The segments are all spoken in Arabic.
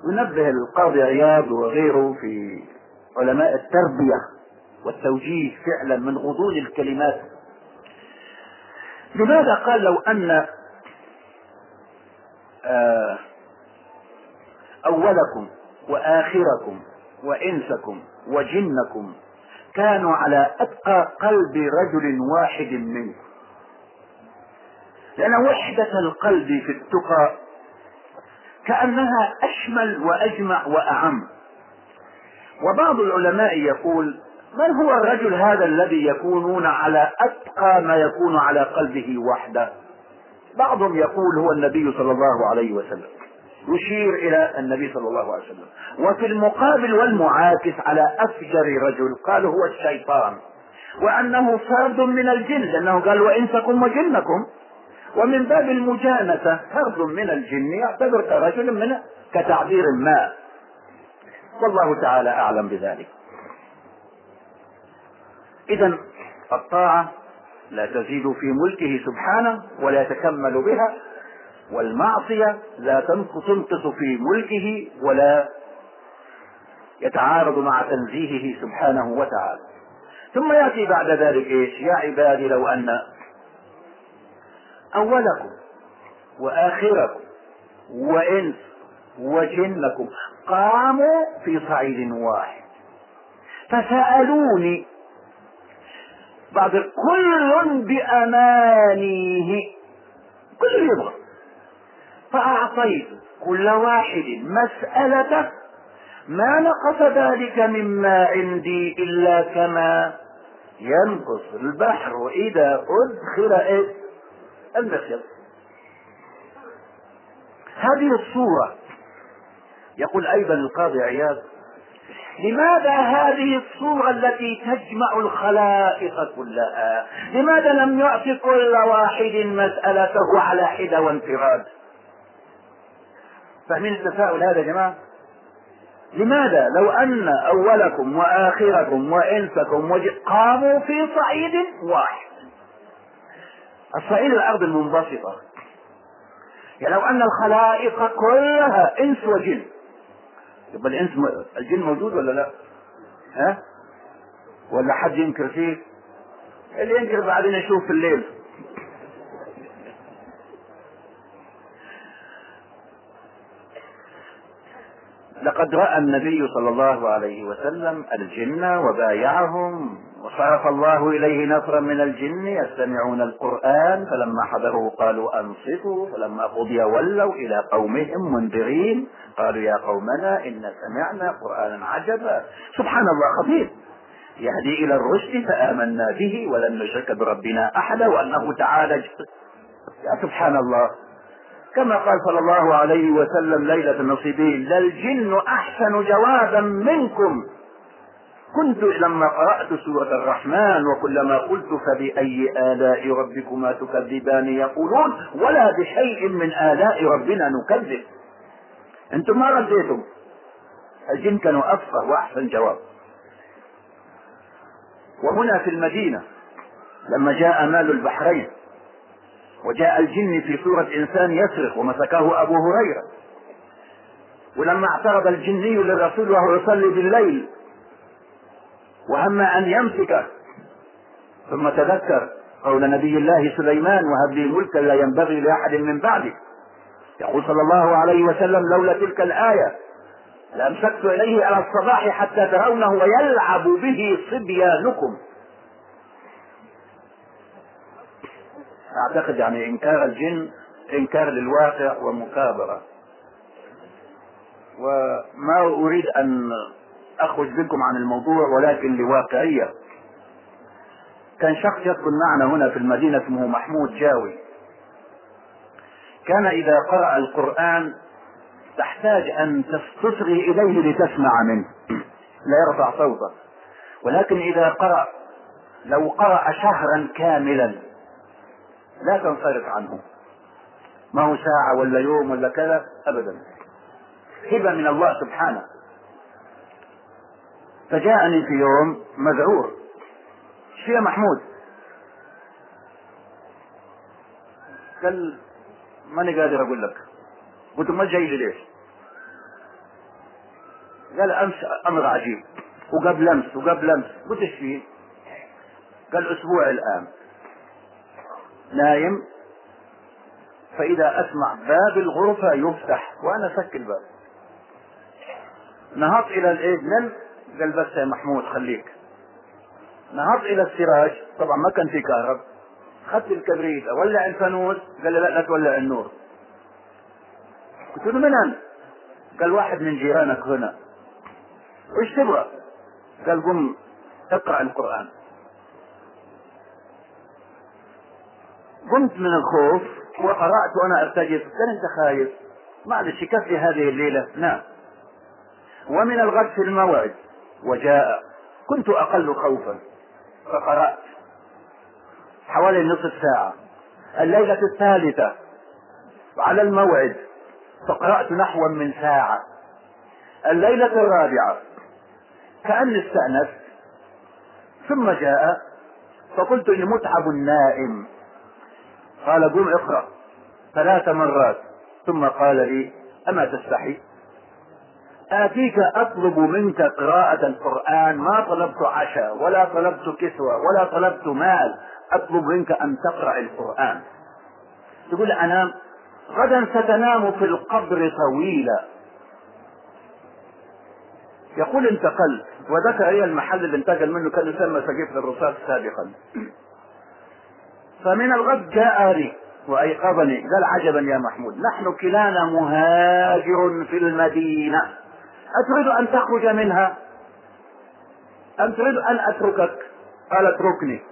ينبه القاضي عياض وغيره في علماء التربية والتوجيه فعلا من غضون الكلمات. لماذا قال لو أن أولكم وآخركم وإنسكم وجنكم كانوا على أتقى قلب رجل واحد منكم، لأن وحدة القلب في التقى كأنها أشمل وأجمع وأعم. وبعض العلماء يقول من هو الرجل هذا الذي يكونون على أتقى ما يكون على قلبه وحده؟ بعضهم يقول هو النبي صلى الله عليه وسلم، يشير إلى النبي صلى الله عليه وسلم. وفي المقابل والمعاكس على أفجر رجل قال هو الشيطان، وأنه فرد من الجن، لأنه قال وإنسكم وجنكم، ومن باب المجانسة فرد من الجن يعتبر كرجل من كتعبير ما، والله تعالى أعلم بذلك. إذن الطاعة لا تزيد في ملكه سبحانه ولا يتكمل بها، والمعصية لا تنقص في ملكه ولا يتعارض مع تنزيهه سبحانه وتعالى. ثم يأتي بعد ذلك إيش؟ يا عبادي لو أن أولكم وآخركم وإنس وجنكم قاموا في صعيد واحد فسألوني بعد كل بأمانيه، كل يبغى، فأعطيت كل واحد مسألته ما نقص ذلك مما عندي إلا كما ينقص البحر إذا أدخل المخيط. هذه الصورة يقول أيضا القاضي عياض لماذا هذه الصورة التي تجمع الخلائق كلها لماذا لم يعطي كل واحد مسألته على حدة وانفراد؟ فاهمين التساؤل هذا يا جماعة؟ لماذا لو أن أولكم وآخركم وإنسكم قاموا في صعيد واحد، الصعيد الأرض المنبسطة، يعني لو أن الخلائق كلها إنس وجن، يبقى الجن موجود ولا لا؟ ها؟ ولا حد ينكر فيه؟ اللي ينكر بعدين يشوف في الليل. لقد رأى النبي صلى الله عليه وسلم الجن وبايعهم، وصرف الله إليه نفرا من الجن يستمعون القرآن، فلما حضروا قالوا أنصتوا، فلما قضي ولوا إلى قومهم منذرين قالوا يا قومنا إن سمعنا قرآنا عجبا. سبحان الله، خطير، يهدي إلى الرشد فآمنا به ولن نشرك بربنا أحدا، وأنه تعالى يا سبحان الله، كما قال صلى الله عليه وسلم ليلة النصيبين للجن أحسن جوابا منكم كنت لما قرأت سورة الرحمن وكلما قلت فبأي آلاء ربكما تكذبان يقولون ولا بشيء من آلاء ربنا نكذب. انتم ما رديتم، الجن كانوا أفقه وأحسن جواب. وهنا في المدينة لما جاء مال البحرين وجاء الجن في صورة إنسان يصرخ ومسكه أبو هريرة، ولما اعترض الجني للرسول وهو يصلي بالليل وهم أن يمسكه ثم تذكر قول نبي الله سليمان وهب لي ملكا لا ينبغي لأحد من بعدي، يقول صلى الله عليه وسلم لولا تلك الآية لأمسكت إليه على الصباح حتى ترونه ويلعب به صبيانكم. أعتقد يعني إنكار الجن إنكار للواقع ومكابرة، وما أريد أن أخرج بكم عن الموضوع ولكن لواقعية. كان شخص يسكن معنا هنا في المدينة اسمه محمود جاوي، كان إذا قرأ القرآن تحتاج أن تصغي إليه لتسمع منه، لا يرفع صوته، ولكن إذا قرأ لو قرأ شهرا كاملا لا تنصرف عنه، ما هو ساعة ولا يوم ولا كذا أبدا، هبة من الله سبحانه. فجاءني في يوم مذعور، شو يا محمود؟ قال ماني قادر أقول لك. قلت ما جاي لي ليش؟ قال امس امر عجيب، وقبل امس وقبل امس. قلت ايش فيه؟ قال اسبوع الان نايم فاذا اسمع باب الغرفة يفتح وانا فك الباب. نهضت الى الاذن، قال بس يا محمود خليك. نهضت الى السراج، طبعا ما كان في كهرب، اخذت الكبريت اولع الفانوس. قال لي لا تولع النور. قلت له من انت؟ قال واحد من جيرانك هنا. وش تبغى؟ قال قم اقرأ القرآن. قمت من الخوف وقرأت وانا ارتجف. قال انت خايف؟ معلش كفي هذه الليلة نام. ومن الغد في الموعد وجاء، كنت اقل خوفا فقرأت حوالي نصف ساعة. الليلة الثالثة على الموعد فقرأت نحو من ساعة. الليلة الرابعة كأني استأنست، ثم جاء فقلت إني متعب نائم. قال قم اقرأ 3 مرات، ثم قال لي أما تستحي؟ آتيك أطلب منك قراءة القرآن، ما طلبت عشاء ولا طلبت كسوة ولا طلبت مال، أطلب منك أن تقرأ القرآن. تقول أنام؟ غدا ستنام في القبر طويلا. يقول انتقلت، وذكر هي المحل اللي انتقل منه كان يسمى سقيف الرصاص سابقا. فمن الغد جاء لي وأيقظني، قال عجبا يا محمود، نحن كلانا مهاجر في المدينة، أتريد أن تخرج منها أم تريد أن أتركك؟ قال اتركني.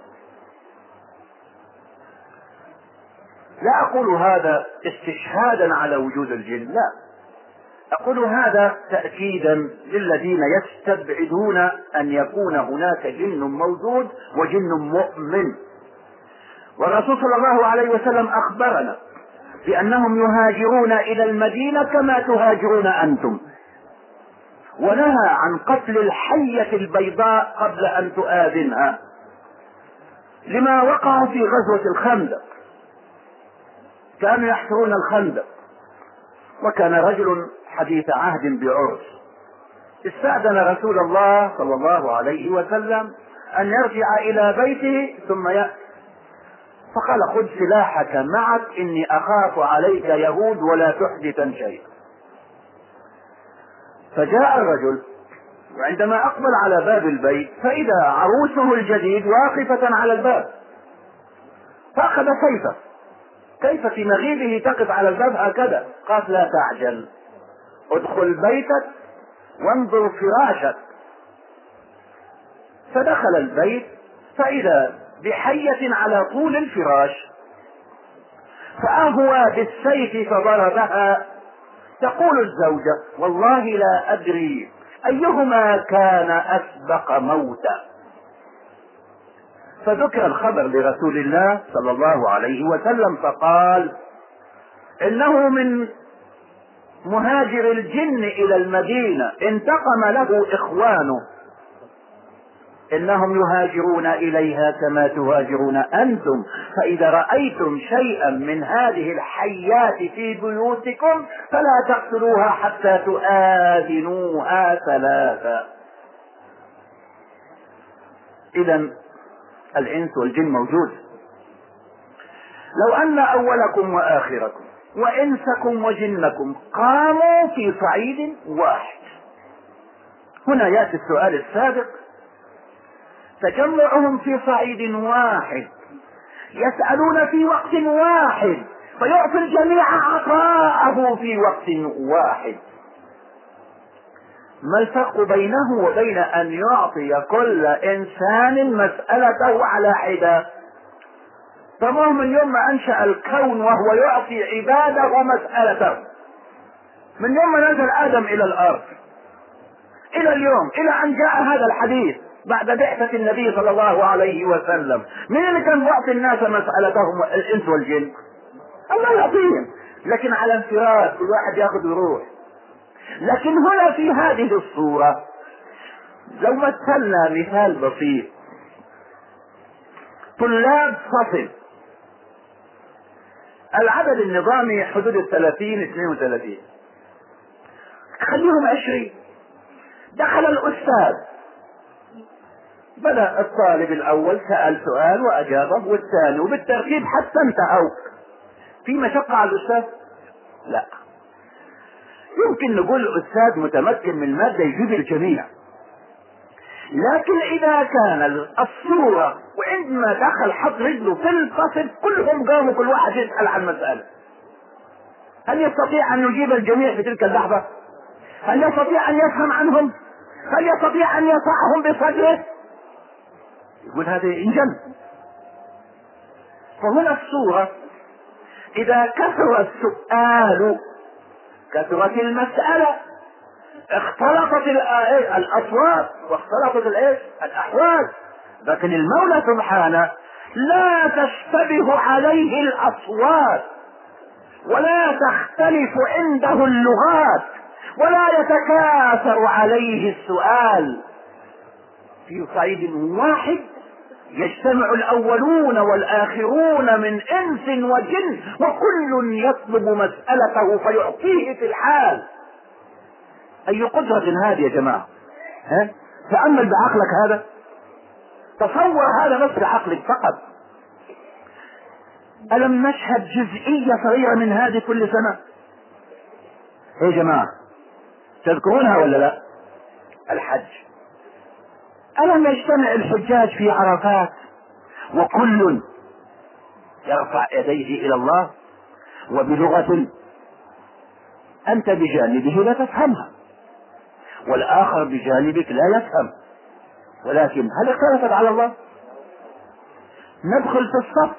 لا أقول هذا استشهادا على وجود الجن، لا، أقول هذا تأكيدا للذين يستبعدون أن يكون هناك جن موجود وجن مؤمن. والرسول صلى الله عليه وسلم أخبرنا بأنهم يهاجرون إلى المدينة كما تهاجرون أنتم، ونهى عن قتل الحية البيضاء قبل أن تؤذنها، لما وقع في غزوة الخندق. كانوا يحفرون الخندق، وكان رجل حديث عهد بعرس استأذن رسول الله صلى الله عليه وسلم أن يرجع إلى بيته ثم يأتي، فقال خذ سلاحك معك إني أخاف عليك يهود ولا تحدثا شيئا. فجاء الرجل، وعندما أقبل على باب البيت فإذا عروسه الجديد واقفة على الباب، فأخذ سيفه. كيف في مغيبه تقف على الباب هكذا؟ قال لا تعجل، ادخل بيتك وانظر فراشك. فدخل البيت فإذا بحية على طول الفراش، فأهوى بالسيف فضربها. تقول الزوجة والله لا أدري أيهما كان أسبق موتا. فذكر الخبر لرسول الله صلى الله عليه وسلم فقال إنه من مهاجر الجن إلى المدينة انتقم له إخوانه، إنهم يهاجرون إليها كما تهاجرون أنتم، فإذا رأيتم شيئا من هذه الحيات في بيوتكم فلا تقتلوها حتى تؤذنوها 3. إذا الإنس والجن موجود. لو أن أولكم وآخركم وإنسكم وجنكم قاموا في صعيد واحد، هنا يأتي السؤال السابق، تجمعهم في صعيد واحد يسألون في وقت واحد فيعطي الجميع عطاءه في وقت واحد، ما الفرق بينه وبين أن يعطي كل إنسان مسألته على حدة؟ فهو من يوم ما أنشأ الكون وهو يعطي عباده مسألته، من يوم ما نزل آدم إلى الأرض إلى اليوم، إلى أن جاء هذا الحديث بعد بعثة النبي صلى الله عليه وسلم، من اللي كان يعطي الناس مسألتهم؟ الإنس والجن، الله يعطيهم، لكن على انفراد، كل واحد يأخذ ويروح. لكن هنا في هذه الصورة لو مثلنا مثال بسيط، طلاب فصل العدد النظامي حدود 30 32، خليهم 20، دخل الأستاذ، بدأ الطالب الأول سأل سؤال وأجابه، والثاني، وبالترتيب حتى انتهوا. في مشقة على الأستاذ؟ لا. يمكن نقول الأستاذ متمكن من المادة يجيب الجميع، لكن إذا كان الصورة وعندما دخل حط رجله في الفصل كلهم قاموا كل واحد يسأل عن مسألة، هل يستطيع أن يجيب الجميع في تلك اللحظة؟ هل يستطيع أن يفهم عنهم؟ هل يستطيع أن ينصحهم بصدره؟ يقول هذا إنجاز. فهنا الصورة إذا كثر السؤال كثرت المسألة، اختلطت الأصوات واختلطت الأحوال. لكن المولى سبحانه لا تشتبه عليه الأصوات، ولا تختلف عنده اللغات، ولا يتكاثر عليه السؤال. في صعيد واحد يجتمع الأولون والآخرون من إنس وجن، وكل يطلب مسألته فيعطيه في الحال. أي قدرة هذه يا جماعة؟ تأمل بعقلك هذا، تصور هذا بس بعقلك فقط. ألم نشهد جزئية صغيرة من هذه كل سنة؟ يا جماعة تذكرونها ولا لا؟ الحج. ألم يجتمع الحجاج في عرفات وكل يرفع يديه إلى الله وبلغة أنت بجانبه لا تفهمها، والآخر بجانبك لا يفهم، ولكن هل اختلفت على الله؟ ندخل في الصف،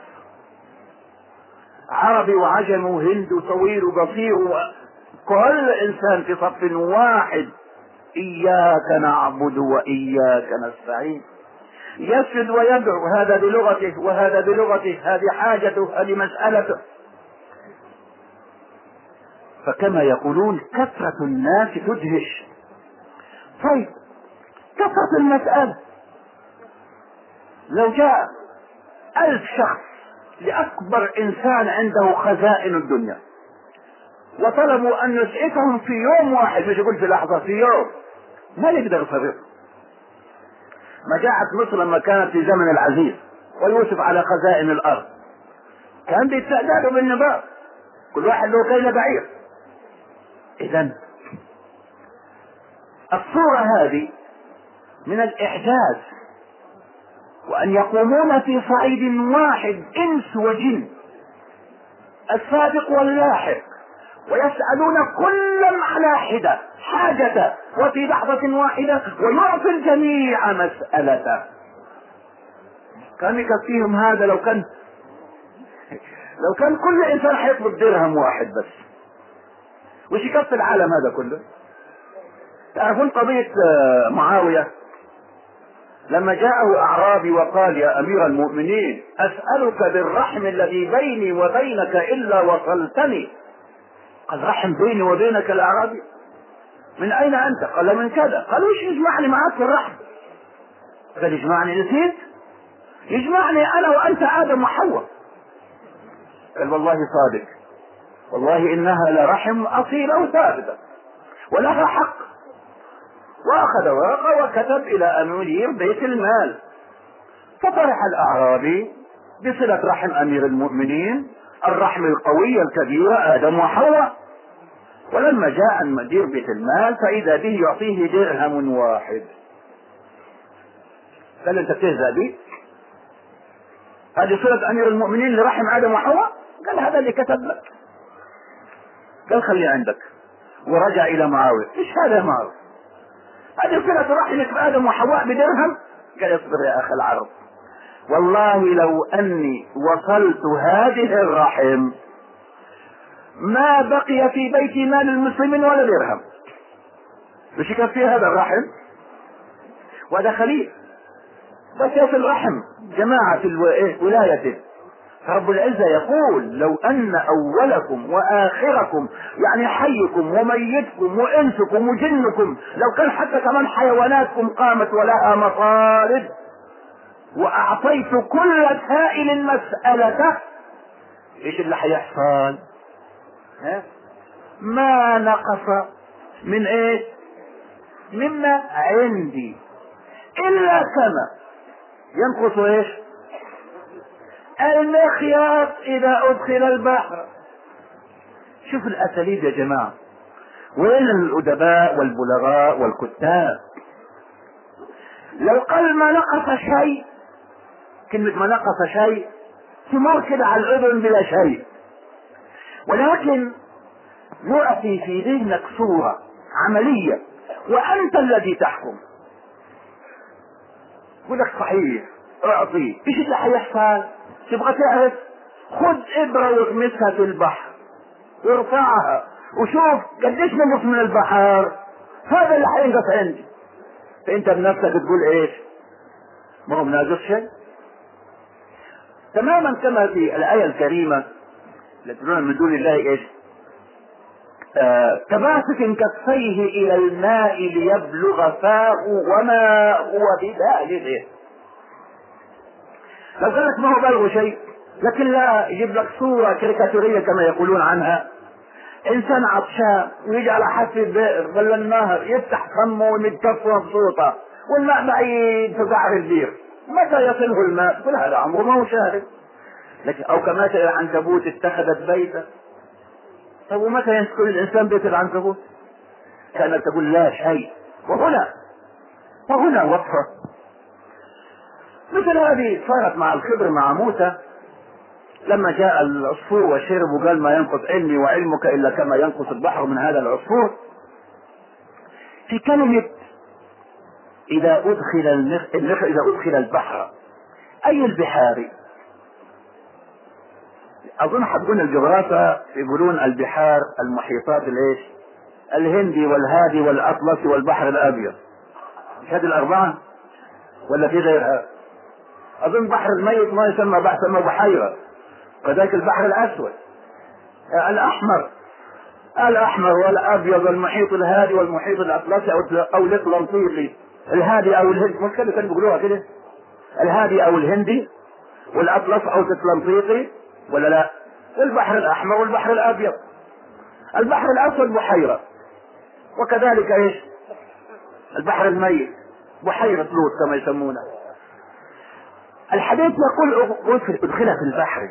عربي وعجم وهند وطويل وقصير، كل إنسان في صف واحد، إياك نعبد وإياك نستعين، يسجد ويدعو، هذا بلغته وهذا بلغته، هذه حاجته هذه مسألته. فكما يقولون كثرة الناس تدهش. طيب كثرة المسألة، لو جاء 1000 شخص لأكبر إنسان عنده خزائن الدنيا وطلبوا أن يسعفهم في يوم واحد، مش يقول في لحظة، في يوم، ما يقدر يصرف. مجاعة مصر لما كانت في زمن العزيز ويوسف على خزائن الأرض كان بيستعدادوا بالنبات، كل واحد له كيل بعير. إذن الصورة هذه من الإعجاز، وأن يقومون في صعيد واحد إنس وجن، السابق واللاحق، ويسألون كلا على حدة حاجته وفي لحظة واحدة، ويعطي الجميع مسألته. كان يكفيهم هذا لو كان كل إنسان حيطلب درهم واحد بس، وش يكفي العالم هذا كله؟ تعرفون قضية معاوية لما جاءه أعرابي وقال يا أمير المؤمنين أسألك بالرحم الذي بيني وبينك إلا وصلتني. قال رحم بيني وبينك الأعرابي؟ من أين أنت؟ قال من كذا. قال وش يجمعني معك في الرحم؟ قال يجمعني، نسيت؟ يجمعني أنا وأنت آدم وحواء. قال والله صادق، والله إنها لرحم أصيلة وثابتة ولها حق. وأخذ ورقة وكتب إلى أمير بيت المال، ففرح الأعرابي بصلة رحم أمير المؤمنين، الرحم القوية الكبيرة آدم وحواء. ولما جاء مدير بيت المال فإذا به يعطيه درهم واحد. قال أنت بتهزأ بي؟ هذه صلة أمير المؤمنين لرحم آدم وحواء؟ قال هذا اللي كتب لك. قال خليه عندك. ورجع إلى معاوية، إيش هذا يا معاوية؟ هذه صلة رحمك بآدم وحواء بدرهم؟ قال اصبر يا أخي العرب، والله لو أني وصلت هذه الرحم ما بقي في بيتي مال المسلمين ولا درهم. مش يكفي هذا الرحم؟ وهذا خليل بس يصل رحم جماعة ولايته. رب العزة يقول لو أن أولكم وآخركم، يعني حيكم وميتكم وإنسكم وجنكم، لو كان حتى كمان حيواناتكم قامت ولها مطالب، وأعطيت كل سائل مسألته، إيش اللي حيحصل؟ ما نقص من إيه؟ مما عندي إلا كما ينقص إيش؟ المخيط إذا أدخل البحر. شوف الأساليب يا جماعة، وين الأدباء والبلغاء والكتاب؟ لو قال ما نقص شيء، كلمة ما نقص شيء تمر كده على الأذن بلا شيء، ولكن يعطي في ذهنك صورة عملية وأنت الذي تحكم. يقول لك صحيح اعطي، ايش اللي حيحصل؟ تبغى تعرف؟ خذ إبرة واغمسها في البحر وارفعها وشوف قديش نقص من البحر، هذا اللي حينقص عندي. فانت بنفسك تقول ايش؟ ما هو مناقص شيء. تماما كما في الآية الكريمة يدعون من دون الله ايش؟ كباسط كفيه الى الماء ليبلغ فاه وما هو ببالغه. لو قال لك ما هو بالغ شيء، لكن لا يجيب لك صورة كاريكاتورية كما يقولون عنها، انسان عطشان ويجي على حافة البئر ولا النهر يفتح فمه ويمد كفه مبسوطة والماء بعيد في قعر البير، متى يصله الماء؟ تقول هذا عمره ما هو شارب. لكن او كمثل العنكبوت اتخذت بيتا. طب ومتى يسكن الانسان بيت العنكبوت؟ كانت تقول لا شيء. وهنا وقفة مثل هذه صارت مع الخضر مع موسى لما جاء العصفور وشرب وقال ما ينقص علمي وعلمك الا كما ينقص البحر من هذا العصفور. في كلمة اذا ادخل البحر، اي البحار؟ اظن حقون الجغرافيا يقولون البحار المحيطات الايش؟ الهندي والهادي والاطلسي والبحر الابيض. مش هذه الاربعة ولا في غيرها؟ اظن بحر الميت ما يسمى بحر، يسمى بحيرة. كذلك البحر الاسود، الاحمر والابيض والمحيط الهادي والمحيط الاطلسي او الاطلنطيقي. الهادي او الهندي، مش كانوا بيقولوها كده؟ الهادي او الهندي والاطلس او الاطلنطيقي ولا لا؟ البحر الاحمر والبحر الابيض. البحر الاسود بحيرة، وكذلك ايش؟ البحر الميت بحيرة لوط كما يسمونها. الحديث يقول ادخلها في البحر.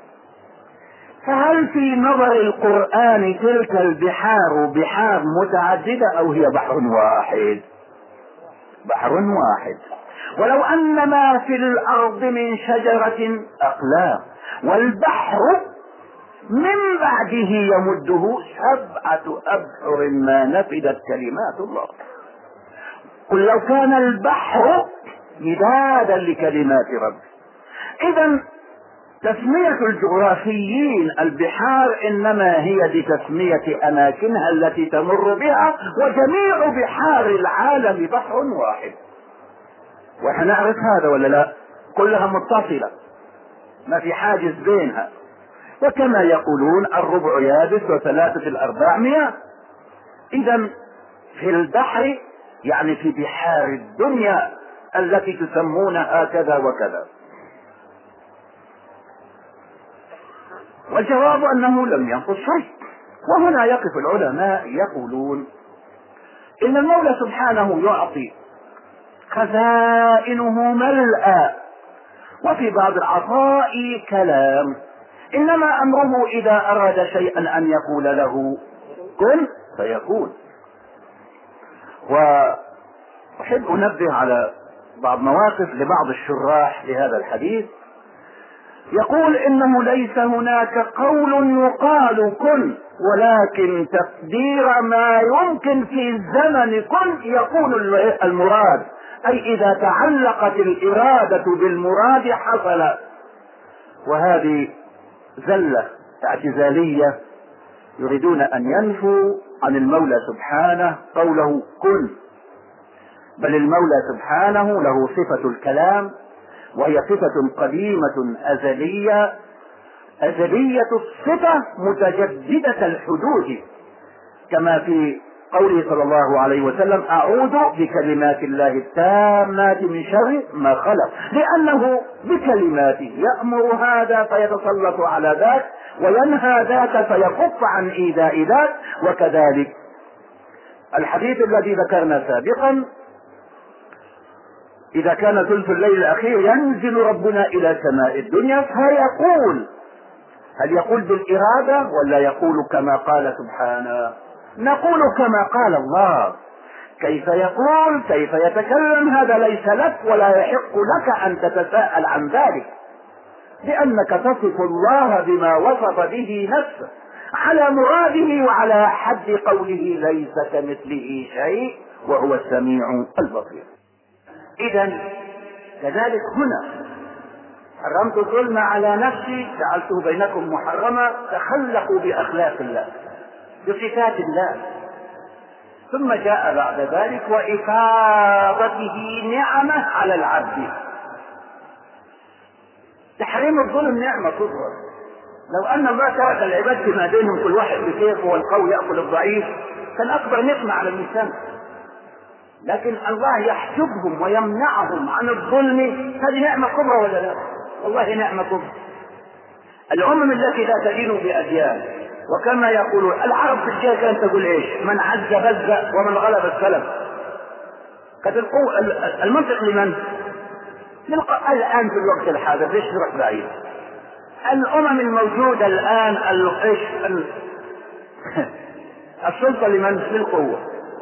فهل في نظر القرآن تلك البحار بحار متعددة او هي بحر واحد؟ بحر واحد. ولو ان ما في الارض من شجرة اقلام والبحر من بعده يمده 7 أبحر ما نفدت كلمات الله. قل لو كان البحر مدادا لكلمات ربي. اذا تسمية الجغرافيين البحار انما هي لتسمية اماكنها التي تمر بها، وجميع بحار العالم بحر واحد. واحنا نعرف هذا ولا لا؟ كلها متصلة، ما في حاجز بينها. وكما يقولون الربع يابس وثلاثة الارباع مياه. اذا في البحر يعني في بحار الدنيا التي تسمونها كذا وكذا. والجواب انه لم ينقص شيء. وهنا يقف العلماء يقولون ان المولى سبحانه يعطي خزائنه ملأى، وفي بعض العطاء كلام، انما امره اذا اراد شيئا ان يقول له كن فيكون. واحب انبه على بعض مواقف لبعض الشراح لهذا الحديث. يقول انه ليس هناك قول يقال كن، ولكن تقدير ما يمكن في الزمن كن يكون المراد، اي اذا تعلقت الارادة بالمراد حصل. وهذه زلة اعتزالية يريدون ان ينفوا عن المولى سبحانه قوله كن، بل المولى سبحانه له صفة الكلام، وهي صفة قديمة أزلية الصفة متجددة الحدود، كما في قوله صلى الله عليه وسلم أعوذ بكلمات الله التامات من شر ما خلق، لأنه بكلماته يأمر هذا فيتسلط على ذاك، وينهى ذاك فيكف عن إيذاء ذاك. وكذلك الحديث الذي ذكرنا سابقا: إذا كان ثلث الليل الأخير ينزل ربنا إلى سماء الدنيا فيقول. هل يقول بالإرادة ولا يقول كما قال سبحانه؟ نقول كما قال الله. كيف يقول؟ كيف يتكلم؟ هذا ليس لك ولا يحق لك أن تتساءل عن ذلك، لأنك تصف الله بما وصف به نفسه على مراده وعلى حد قوله: ليس كمثله شيء وهو السميع البصير. إذن كذلك هنا: حرمت الظلم على نفسي جعلته بينكم محرما. تخلقوا بأخلاق الله بصفات الله. ثم جاء بعد ذلك: وإفاضته نعمة على العبد. تحريم الظلم نعمة كبرى. لو أن الله ترك العباد فيما بينهم كل واحد بكيفه والقوي يأكل الضعيف كان أكبر نعمة على الإنسان، لكن الله يحجبهم ويمنعهم عن الظلم. هذه نعمة كبرى ولا لا؟ والله نعمة كبرى. الأمم التي لا تدين بأديان، وكما يقولون العرب في الجاهلية كانت تقول ايش؟ من عز بز ومن غلب السلم. كانت المنطق لمن؟ الآن في الوقت الحاضر ليش نروح بعيد؟ الأمم الموجودة الآن السلطة لمن؟ للقوة.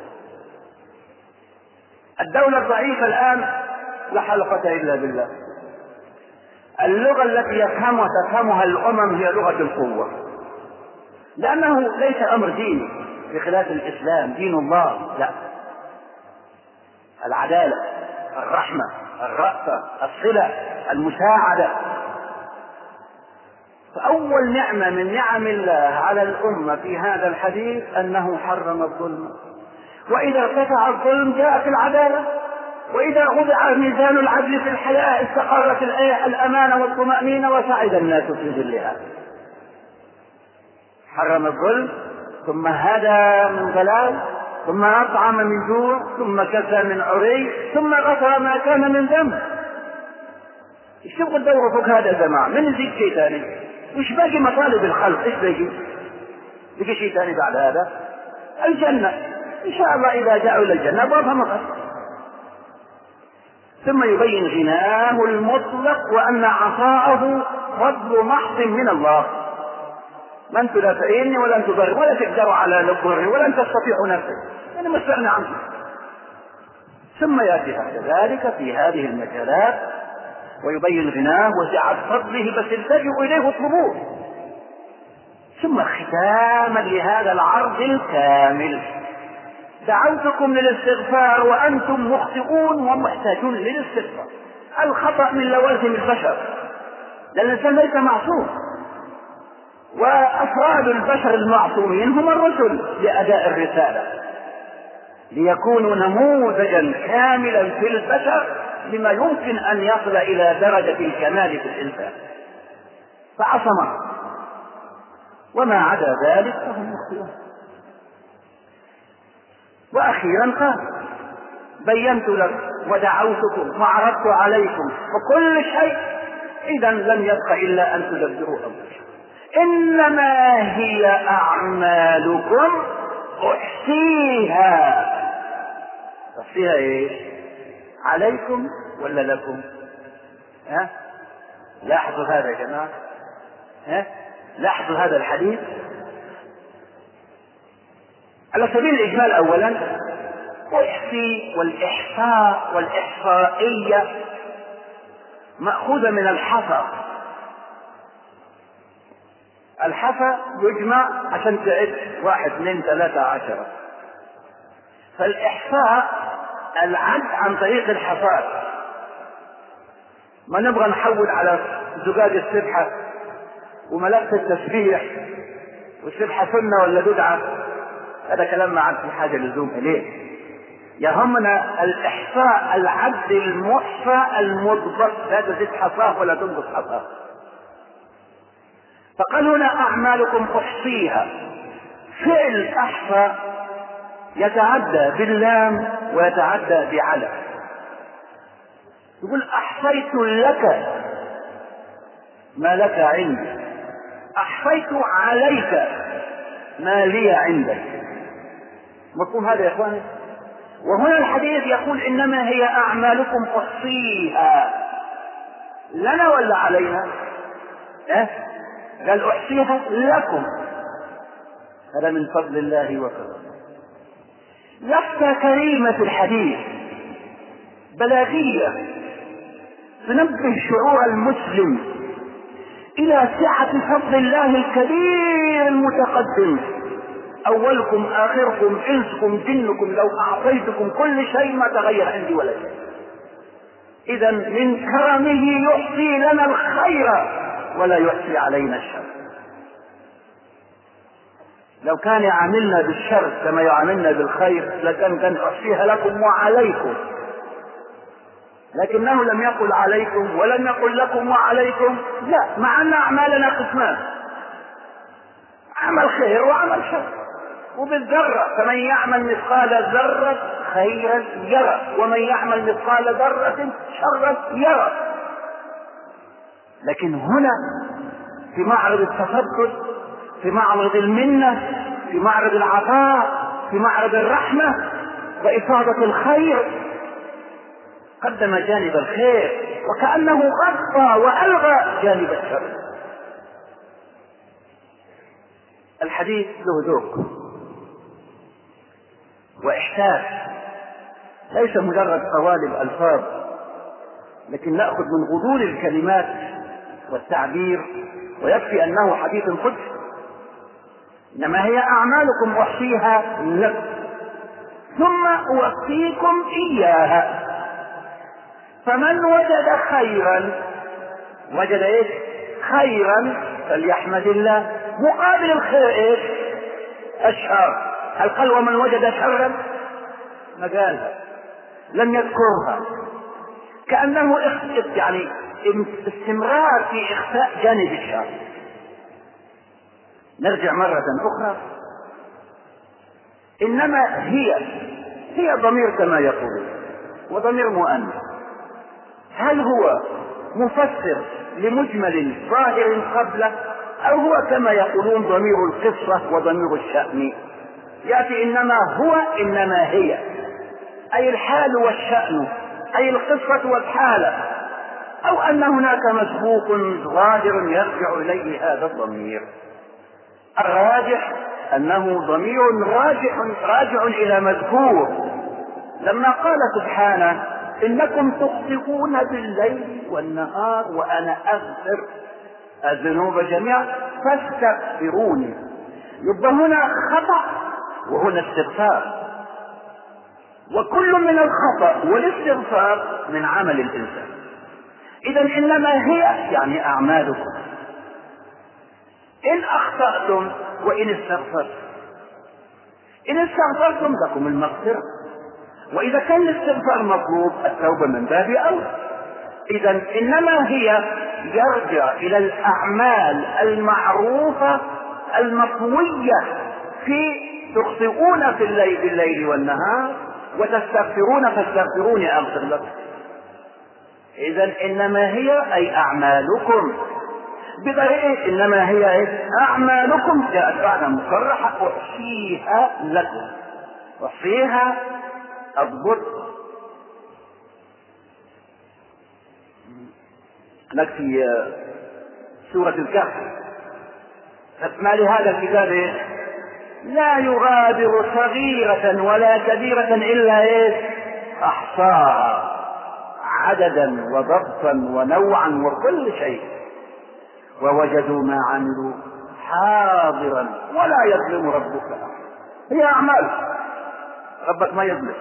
الدولة الضعيفة الآن لا حلقة إلا بالله. اللغة التي تفهمها الأمم هي لغة القوة، لأنه ليس أمر ديني بخلاف الإسلام. دين الله لا، العدالة، الرحمة، الرأفة، الصلة، المساعدة. فأول نعمة من نعم الله على الأمة في هذا الحديث أنه حرم الظلم. وإذا ارتفع الظلم جاءت العدالة، وإذا وضع ميزان العدل في الحياة استقرت الأمانة والطمأنينة وسعد الناس في ظلها. حرم الظلم، ثم هدى من ضلال، ثم أطعم من جوع، ثم كسى من عري، ثم غفر ما كان من ذنب. ايش تبغى تدوروا فوق هذا يا جماعة؟ من يزيد شيء ثاني؟ وش باقي مطالب الخلق؟ ايش باقي شيء ثاني بعد هذا؟ الجنة ان شاء الله اذا جاءوا الى الجنة ابوابها مغلقة. ثم يبين غناه المطلق وان عطاءه فضل محض من الله. ما انتم لا تعيني ولا انتم ضر ولا تقدروا على نضري ولا انتم تستطيعوا نفسك، انا مستغنى عنكم. ثم ياتي بعد ذلك في هذه المجالات ويبين غناه وسعة فضله، بس التجئوا اليه واطلبوه. ثم ختاما لهذا العرض الكامل: دعوتكم للاستغفار وانتم مخطئون ومحتاجون للاستغفار. الخطأ من لوازم البشر، لأن الإنسان ليس معصوم، وأفراد البشر المعصومين هم الرسل لأداء الرسالة، ليكونوا نموذجا كاملا في البشر لما يمكن أن يصل إلى درجة الكمال في الإنسان، فعصمه، وما عدا ذلك فهم مخطئون. وأخيرا قال: بينت لكم ودعوتكم وعرضت عليكم وكل شيء، إذا لم يبق إلا أن تدبروا أمركم. إنما هي أعمالكم أحصيها. أحصيها إيش؟ عليكم ولا لكم؟ لاحظوا هذا يا جماعة، لاحظوا هذا الحديث على سبيل الإجمال. أولا أحصي والإحصاء والإحصائية مأخوذة من الحصى. الحصى يجمع عشان تعد 1 2 3 10، فالإحصاء العد عن طريق الحصاد. ما نبغى نحول على زجاج السبحة وملف التسبيح والسبحة سنة ولا بدعة، هذا كلام ما عاد في حاجة لزوم إليه. يهمنا الإحصاء، العد المحصى المضبط، لا تزيد حصاه ولا تنقص حصاه. فقال هنا أعمالكم أحصيها. فعل أحصى يتعدى باللام ويتعدى بعلى. يقول: أحصيت لك ما لك عندي، أحصيت عليك ما لي عندك. مفهوم هذا يا إخواني؟ وهنا الحديث يقول إنما هي أعمالكم أحصيها لنا ولا علينا؟ قال أحصيها لكم. هذا من فضل الله وكرمه. لفتة كريمة في الحديث بلاغية تنبه شعور المسلم إلى سعة فضل الله الكبير المتقدم. أولكم آخركم إنسكم جنكم لو أعطيتكم كل شيء ما تغير عندي ولا شيء. إذا من كرمه يعطي لنا الخير ولا يعطي علينا الشر. لو كان يعاملنا بالشر كما يعاملنا بالخير لكان أحصيها لكم وعليكم، لكنه لم يقل عليكم ولم يقل لكم وعليكم، لا، مع أن أعمالنا قسمان، عمل خير وعمل شر. وبالذرة فمن يعمل مثقال ذرة خيرا يرى ومن يعمل مثقال ذرة شرا يرى. لكن هنا في معرض التفضل، في معرض المنة، في معرض العطاء، في معرض الرحمة وإفاضة الخير قدم جانب الخير وكأنه غطى وألغى جانب الشر. الحديث له ذوق وإحساس، ليس مجرد قوالب ألفاظ، لكن نأخذ من غضون الكلمات والتعبير، ويكفي أنه حديث قدسي. إنما هي أعمالكم أحصيها لكم ثم أوفيكم إياها، فمن وجد خيرا وجد إيش؟ خيرا فليحمد الله. مقابل الخير إيش؟ الشر. هل قال ومن وجد شرا؟ ما قالها، لم يذكرها، كأنه يعني استمرار في إخفاء جانب الشر. نرجع مرة أخرى. إنما هي ضمير كما يقولون وضمير مؤنث. هل هو مفسر لمجمل ظاهر قبله أو هو كما يقولون ضمير القصة وضمير الشأن؟ يأتي إنما هو إنما هي، أي الحال والشأن، أي القصة والحالة، أو أن هناك مسبوق ظاهر يرجع إليه هذا الضمير. الراجح أنه ضمير راجع إلى مذكور. لما قال سبحانه إنكم تخطئون بالليل والنهار وأنا أغفر الذنوب جميعا فاستغفروني، يبقى هنا خطأ وهنا استغفار، وكل من الخطأ والاستغفار من عمل الإنسان. إذا إنما هي يعني أعمالكم، إن أخطأتم وإن استغفرتم. إن استغفرتم لكم المغفرة، وإذا كان الاستغفار مطلوب التوبة من باب أولى. إذا إنما هي يرجع إلى الأعمال المعروفة المطوية في تخطئون في الليل والنهار وتستغفرون فاستغفروني أغفر لكم. إذا إنما هي أي أعمالكم، بغير إنما هي أعمالكم جاءت بعد مصرحة أحصيها لكم. أحصيها أضبط لك في سورة الكهف. ما لهذا الكتاب لا يغادر صغيرة ولا كبيرة إلا أحصاها عددا وضبطا ونوعا وكل شيء ووجدوا ما عملوا حاضرا ولا يظلم ربك أحد. هي أعمال ربك ما يظلم.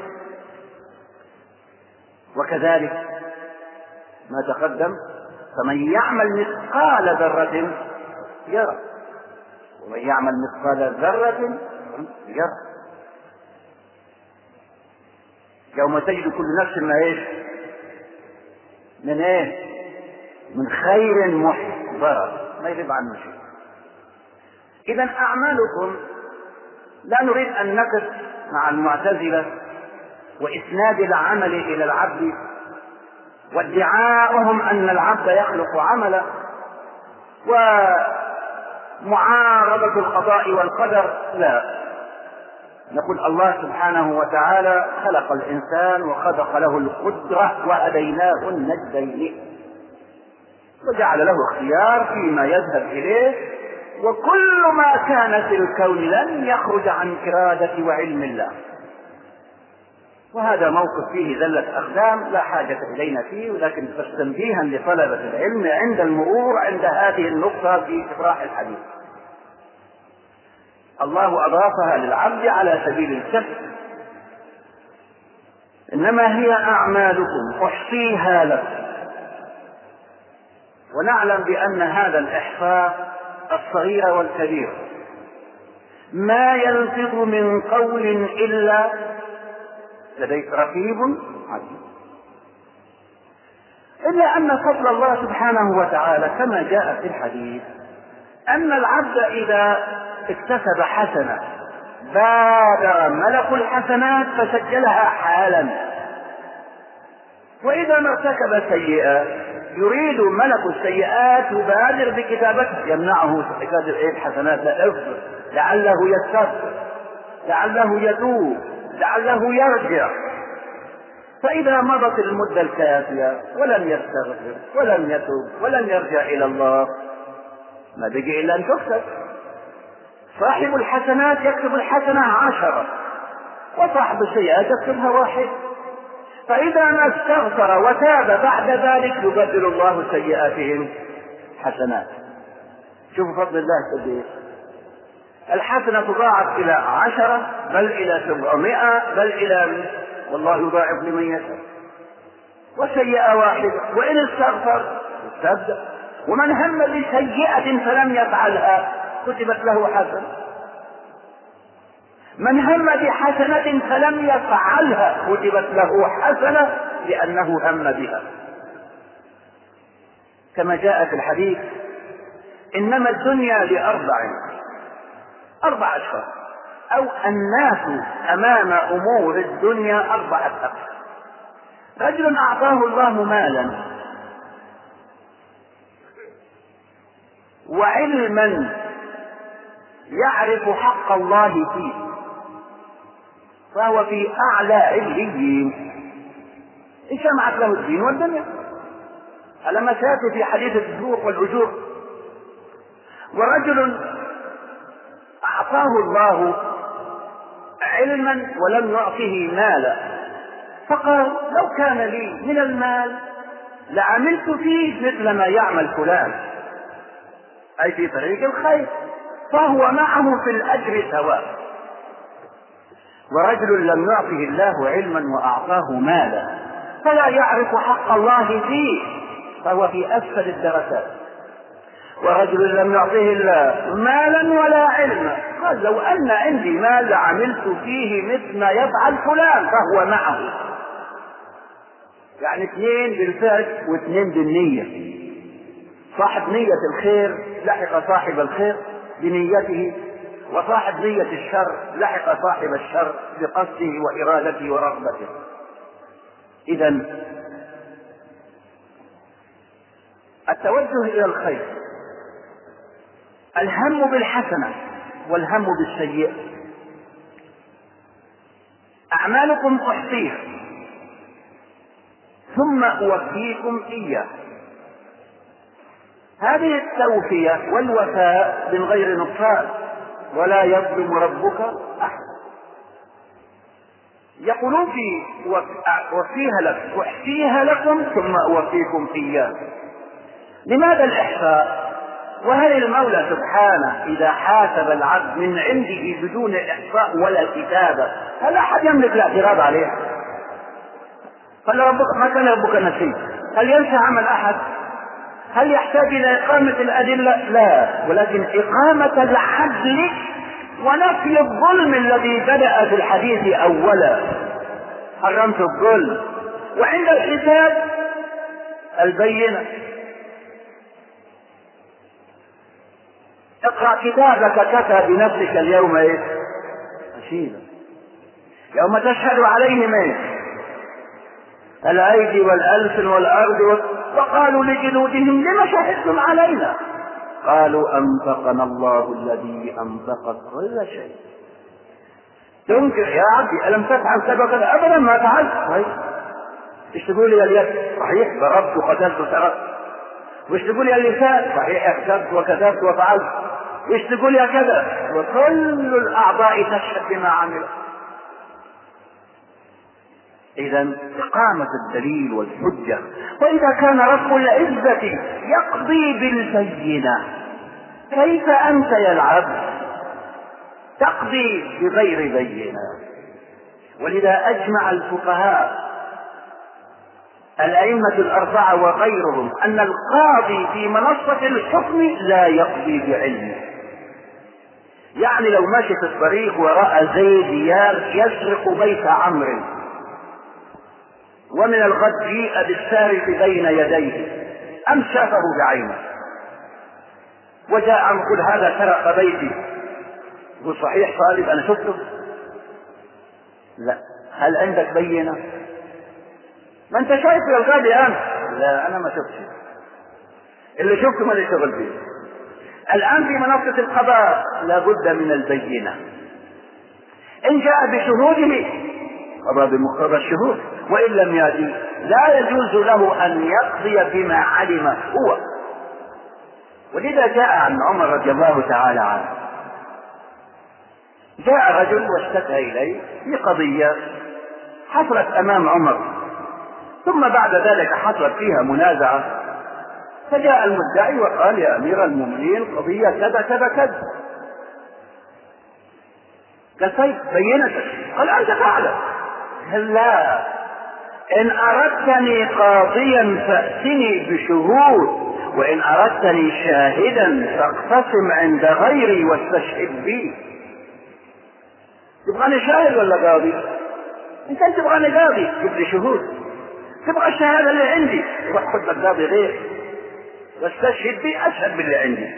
وكذلك ما تقدم فمن يعمل مثقال ذرة يرى ومن يعمل مثقال ذرة يرى. يوم تجد كل نفس ما من خير محضرة ما يغيب عنه شيء. إذا أعمالكم لا نريد أن نقف مع المعتزلة وإسناد العمل إلى العبد وادعاؤهم أن العبد يخلق عملا ومعارضة القضاء والقدر، لا، نقول الله سبحانه وتعالى خلق الإنسان وخلق له القدرة وهديناه النجدين، وجعل له اختيار فيما يذهب إليه، وكل ما كان في الكون لن يخرج عن إرادة وعلم الله. وهذا موقف فيه ذلة أقدام لا حاجة إلينا فيه، ولكن بس تنبيها لطلبة العلم عند المرور عند هذه النقطة في شرح الحديث. الله أضافها للعبد على سبيل الكسب: إنما هي أعمالكم أحصيها لكم. ونعلم بأن هذا الإحصاء الصغير والكبير ما يلفظ من قول إلا لديك رقيب عتيد. إلا أن فضل الله سبحانه وتعالى كما جاء في الحديث أن العبد إذا اكتسب حسنة بادر ملك الحسنات فسجلها حالا، وإذا ما ارتكب سيئة يريد ملك السيئات يبادر بكتابته، يمنعه كتاب الحسنات لعله يستغفر، لعله يتوب، لعله يرجع. فإذا مضت المدة الكافية ولم يستغفر ولم يتوب ولم يرجع إلى الله ما بقي إلا أن تكتب. صاحب الحسنات يكتب الحسنة 10 وصاحب السيئات يكتبها 1. فإذا ما استغفر وتاب بعد ذلك يبدل الله سيئاتهم حسنات. شوفوا فضل الله كبير. الحسنة تضاعف إلى 10 بل إلى 700 بل إلى والله يضاعف لمن يشاء. وسيئة 1 وإن استغفر استبدل. ومن هم بسيئة فلم يفعلها كتبت له حسنة. من هم بحسنة فلم يفعلها كتبت له حسنة لأنه هم بها. كما جاء في الحديث: إنما الدنيا ل4 أشخاص، أو الناس أمام أمور الدنيا 4 أقسام: رجل أعطاه الله مالا وعلما يعرف حق الله فيه فهو في أعلى عليين، اجتمعت له الدين والدنيا على ما سيأتي في حديث الزهور والأجور. ورجل أعطاه الله علما ولم يعطه مالا فقال: لو كان لي من المال لعملت فيه مثل ما يعمل فلان، أي في طريق الخير، فهو معه في الأجر سواء. ورجل لم يعطه الله علما وأعطاه مالا فلا يعرف حق الله فيه فهو في أسفل الدرجات. ورجل لم يعطه الله مالا ولا علما قال: لو أن عندي مال لعملت فيه مثل ما يفعل فلان، فهو معه. يعني 2 بالفعل و2 بالنية. صاحب نية الخير لحق صاحب الخير بنيته، وصاحب نية الشر لحق صاحب الشر بقصده وإرادته ورغبته. إذن التوجه إلى الخير، الهم بالحسنة والهم بالسيئة. أعمالكم أحصيها ثم أوفيكم إياه. هذه التوفية والوفاء من غير نقصان، ولا يظلم ربك أحد. يقولون في أوفيها لكم أحصيها لكم ثم أوفيكم إياه. لماذا الإحصاء؟ وهل المولى سبحانه إذا حاسب العبد من عنده بدون إحصاء ولا كتابة هل أحد يملك الاعتراض عليه؟ قال ربك ما كان ربك نسيا. هل ينسى عمل أحد؟ هل يحتاج إلى إقامة الأدلة؟ لا، ولكن إقامة العدل ونفي الظلم الذي بدأ في الحديث أولا. حرمت الظلم، وعند الحساب البينة. اقرأ كتابك كفى بنفسك اليوم شهيدا. يوم تشهد عليهم الأيدي والألسن والأرض، وقالوا لجلودهم لم شهدتم علينا؟ قالوا أنطقنا الله الذي أنطق كل شيء. تنكر يا عبدي ألم تفعل كذا وكذا؟ أبدا ما فعلت. طيب ايش تقول يا اليد؟ صحيح ضربت وقتلت وسرقت. وايش تقول يا اللسان؟ صحيح اكذبت وكذبت وفعلت. وايش تقول يا كذا؟ وكل الأعضاء تشهد بما عملت. إذا إقامة الدليل والحجة. وإذا كان رب العزة يقضي بالبينة، كيف أنت يا العبد تقضي بغير بينة؟ ولذا أجمع الفقهاء الأئمة الأربعة وغيرهم أن القاضي في منصة الحكم لا يقضي بعلمه. يعني لو ماشي في الطريق ورأى زيد يسرق بيت عمرو، ومن الغد جيء بالسارق بين يديه، أم شافه بعينه وجاء يقول هذا سرق بيتي، يقول صحيح طالب أنا شفته؟ لا. هل عندك بينة؟ ما أنت شايف يا القاضي الآن؟ لا أنا ما شفته، اللي شفته ما يشتغل فيه. الآن في منصة القضاء لا بد من البينة. إن جاء بشهوده قضى بمقتضى الشهود، وإن لم يأتي لا يجوز له أن يقضي بما علم هو. ولذا جاء عن عمر رضي الله تعالى عنه، جاء رجل واشتكى إليه في قضية حصلت أمام عمر، ثم بعد ذلك حصلت فيها منازعة، فجاء المدعي وقال يا أمير المؤمنين قضية كذا كذا كذا. قال طيب بينتك. قال أنت تعلم. قال لا، إن أردتني قاضيا فأتني بشهود، وإن أردتني شاهدا فاقتسم عند غيري واستشهد بي. تبغاني شاهد ولا قاضي؟ انت تبغاني قاضي جيب لي شهود، تبغى الشهادة اللي عندي روح خذ لك قاضي غير واستشهد بي، أشهد باللي عندي.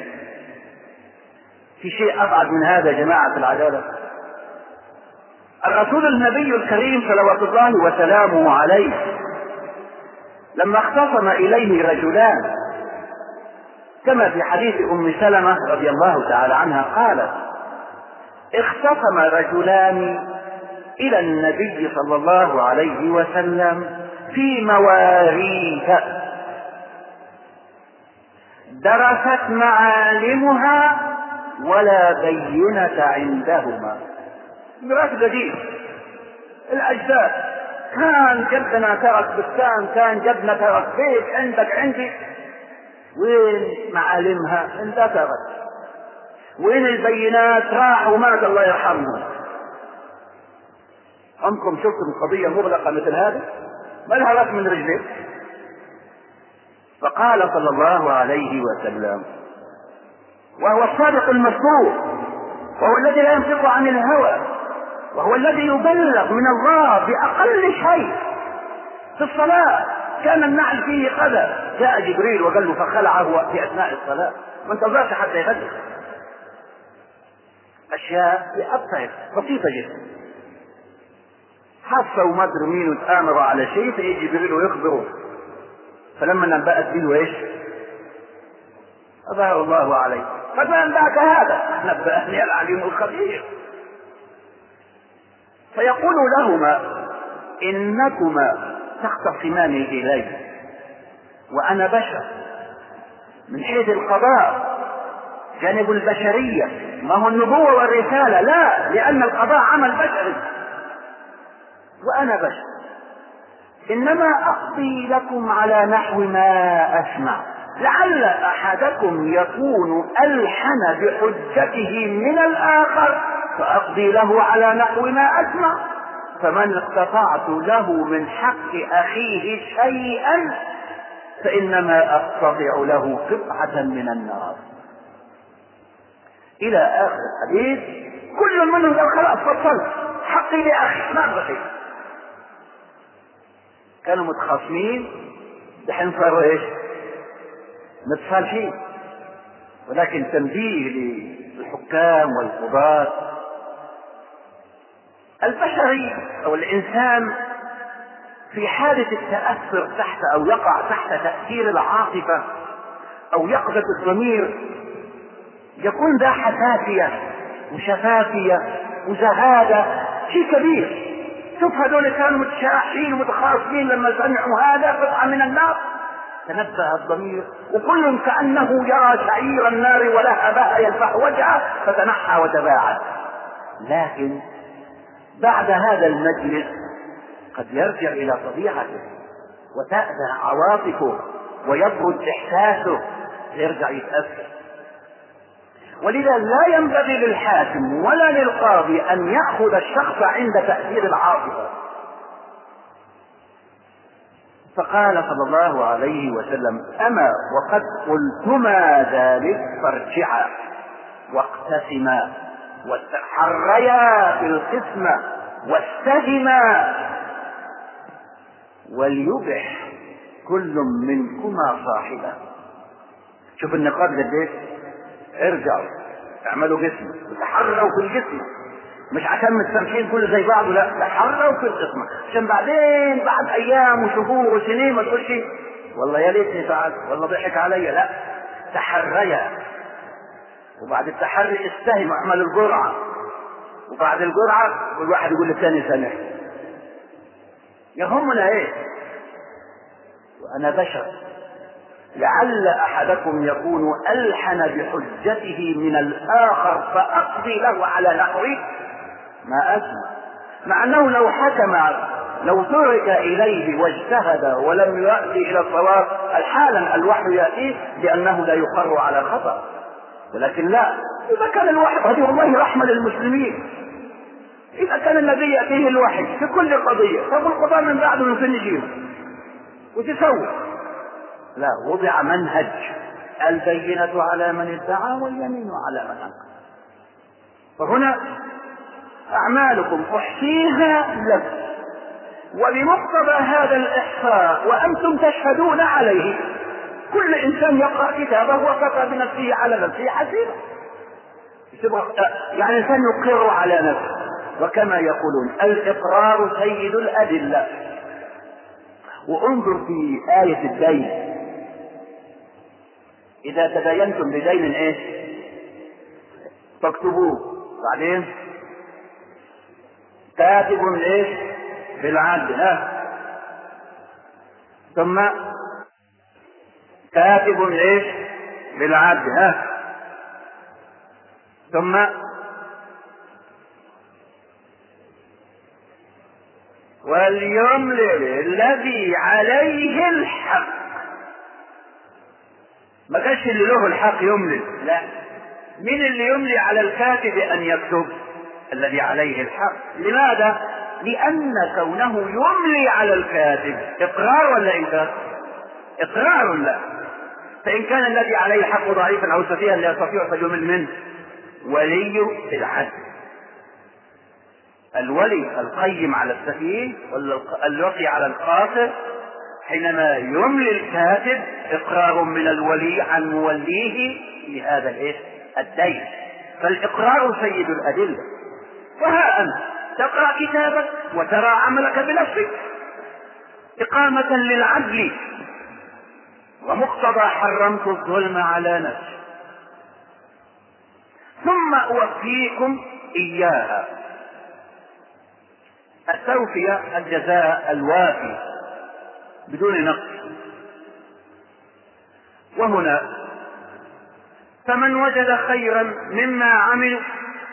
في شيء أبعد من هذا يا جماعة العدالة؟ الرسول النبي الكريم صلوات الله وسلامه عليه لما اختصم إليه رجلان، كما في حديث أم سلمة رضي الله تعالى عنها قالت اختصم رجلان إلى النبي صلى الله عليه وسلم في مواريث درست معالمها ولا بينة عندهما. ميراث جديد الأجداد، كان جدنا ترك بستان، كان جدنا ترك بيت، عندك عندي، وين معالمها؟ اندثرت. وين البينات؟ راحوا ومات الله يرحمهم. عمكم شفتم قضية مغلقة مثل هذه ما لها راس من رجلين؟ فقال صلى الله عليه وسلم، وهو الصادق المصدوق، وهو الذي لا ينطق عن الهوى، وهو الذي يبلغ من الله بأقل شيء. في الصلاة كان النعل فيه قدر، جاء جبريل وقال له فخلعه في أثناء الصلاة، ما انتظرش حتى يغدر. أشياء بأبسط بسيطة جدا. حفصة ومدر مين وتآمروا على شيء، فيجي جبريل ويخبره، فلما نبأت به ايش؟ أظهر الله عليه. قد ما أنبأك هذا؟ نبأني العليم الخبير. فيقول لهما إنكما تختصمان إلي وأنا بشر، من حيث القضاء جانب البشرية، ما هو النبوة والرسالة، لا، لأن القضاء عمل بشري وأنا بشر، إنما أقضي لكم على نحو ما أسمع، لعل أحدكم يكون ألحن بحجته من الآخر فأقضي له على نحو ما أسمع، فمن اقتطعت له من حق أخيه شيئا فإنما أقتطع له قطعة من النار، إلى آخر الحديث. كل منهم قال خلاص فصلت حقي لأخي ما أبغى شيء. كانوا متخاصمين، دحين صاروا ايش؟ متصالحين. ولكن تنبيه للحكام والقضاة، البشري او الانسان في حالة التأثر تحت او يقع تحت تأثير العاطفة او يقظة الضمير يكون ذا حساسية وشفافية وزهادة شيء كبير. شوف هذول كانوا متشاحين ومتخاصمين لما سمعوا هذا قطعة من النار. تنبه الضمير وكل كأنه يرى شعير النار ولهبها يلفح وجهه فتنحى وتباعد. لكن بعد هذا المجلس قد يرجع إلى طبيعته وتأذى عواطفه ويبرد إحساسه، يرجع يتأثر. ولذا لا ينبغي للحاكم ولا للقاضي أن يأخذ الشخص عند تأثير العاطفة. فقال صلى الله عليه وسلم: أما وقد قلتما ذلك فارجعا واقتسما وتحريا في القسمة واستهما وليبح كل منكما صاحبه. شوف النقاط قديش. ارجعوا اعملوا قسمة وتحروا في القسمة، مش عشان متسامحين كله زي بعض، لا، تحروا في القسمة عشان بعدين بعد ايام وشهور وسنين ما تقولش والله يا ليتني فعلت والله ضحك علي. لا، تحريا، وبعد التحري استهموا اعملوا الجرعة، وبعد الجرعة كل واحد يقول للثاني سامح. يهمنا ايه؟ وانا بشر، لعل احدكم يكون الحن بحجته من الاخر فاقضي له على نحوه ما اسمع، مع انه لو حكم، لو ترك اليه واجتهد ولم يؤدي الى الصواب حالا الوحي ياتيه بانه لا يقر على خطأ. ولكن لا، اذا كان الوحي، هذه والله رحمة للمسلمين، اذا كان النبي ياتيه الوحي في كل قضية، طب القضاء من بعده من سن جيله وتسوي. لا، وضع منهج: البينة على من ادعى واليمين على من انكر. فهنا اعمالكم احصيها لكم، وبمقتضى هذا الاحصاء وانتم تشهدون عليه كل انسان يقرأ كتابه وكفى بنفسه على نفسه حسيبا. يعني انسان يقر على نفسه، وكما يقولون الاقرار سيد الادلة. وانظر في آية الدين: إذا تداينتم بدين إيه؟ فاكتبوه. بعدين كاتب إيه؟ بالعدل. ثم كاتب إيه؟ بالعدل. ثم وليملل الذي عليه الحق. ما كانش اللي له الحق يملل، لا، مين اللي يملي على الكاتب ان يكتب؟ الذي عليه الحق. لماذا؟ لان كونه يملي على الكاتب اقرار ولا انكار؟ اقرار له. فان كان الذي عليه الحق ضعيفا او سفيها لا يستطيع فليمل منه. ولي العدل، الولي القيم على السفيه والوقي على القاصر. حينما يملي الكاتب اقرار من الولي عن موليه لهذا الدين. فالاقرار سيد الادله. وها انت تقرا كتابك وترى عملك بنفسك اقامه للعدل، ومقتضى حرمت الظلم على نفسي ثم اوفيكم اياها. التوفية الجزاء الوافي بدون نقص. وهنا فمن وجد خيرا مما عمل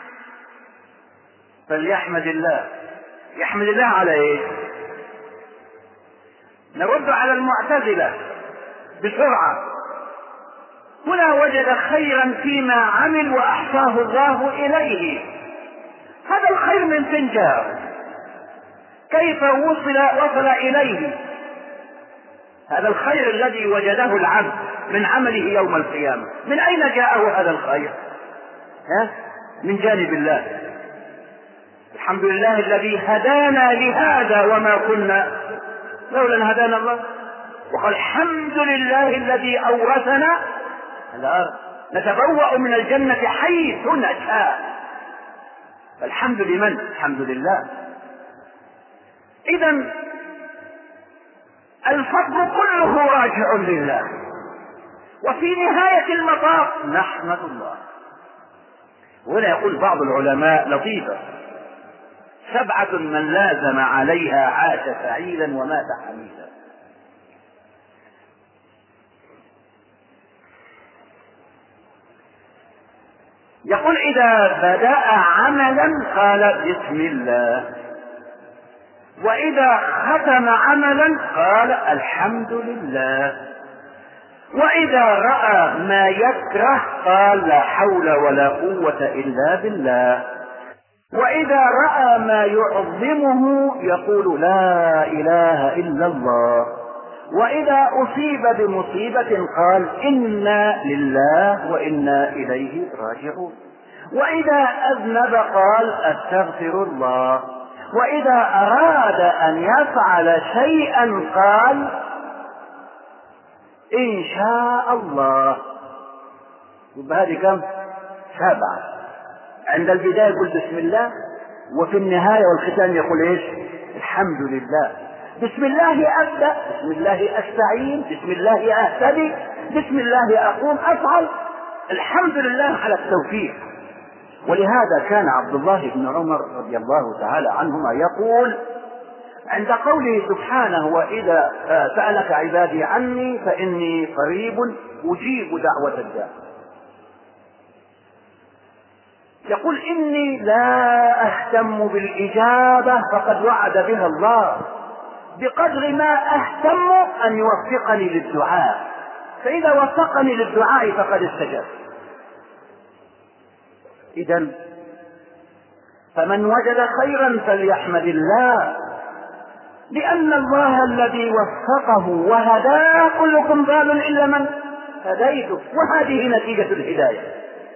فليحمد الله. يحمد الله على ايه؟ نرد على المعتزلة بسرعة. هنا وجد خيرا فيما عمل واحصاه الله اليه. هذا الخير من فين جاء؟ كيف وصل اليه؟ هذا الخير الذي وجده العبد من عمله يوم القيامة، من اين جاءه هذا الخير؟ من جانب الله. الحمد لله الذي هدانا لهذا وما كنا لولا ان هدانا الله. وقال الحمد لله الذي اورثنا الارض نتبوأ من الجنة حيث نشاء. الحمد لمن؟ الحمد لله. اذا الفضل كله راجع لله، وفي نهاية المطاف نحمد الله. وهنا يقول بعض العلماء لطيفة: 7 من لازم عليها عاش سعيدا ومات حميدا. يقول إذا بدأ عملا قال بسم الله، وإذا ختم عملا قال الحمد لله، وإذا رأى ما يكره قال لا حول ولا قوة إلا بالله، وإذا رأى ما يعظمه يقول لا إله إلا الله، وإذا أصيب بمصيبة قال إنا لله وإنا إليه راجعون، وإذا أذنب قال أستغفر الله، وإذا أراد أن يفعل شيئا قال إن شاء الله. يبقى هذه كم؟ 7. عند البداية يقول بسم الله، وفي النهاية والختام يقول إيش؟ الحمد لله. بسم الله أبدأ، بسم الله أستعين، بسم الله أهتدي، بسم الله أقوم أفعل، الحمد لله على التوفيق. ولهذا كان عبد الله بن عمر رضي الله تعالى عنهما يقول عند قوله سبحانه وإذا سألك عبادي عني فإني قريب أجيب دعوة الداع، يقول إني لا أهتم بالإجابة فقد وعد بها الله بقدر ما أهتم أن يوفقني للدعاء، فإذا وفقني للدعاء فقد استجاب. إذن فمن وجد خيرا فليحمد الله، لأن الله الذي وفقه وهداه كلكم ضال إلا من هديته، وهذه نتيجة الهداية.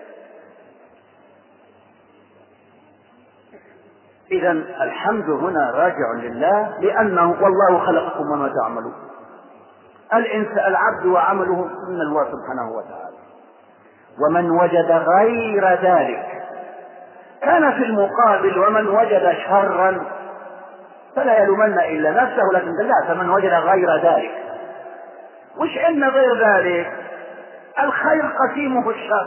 إذن الحمد هنا راجع لله، لأنه والله خلقكم وما تعملون. العبد وعمله من الله سبحانه وتعالى. ومن وجد غير ذلك كان في المقابل ومن وجد شرا فلا يلومن إلا نفسه، لكن لا، فمن وجد غير ذلك. وش إن غير ذلك؟ الخير قسيمه الشر.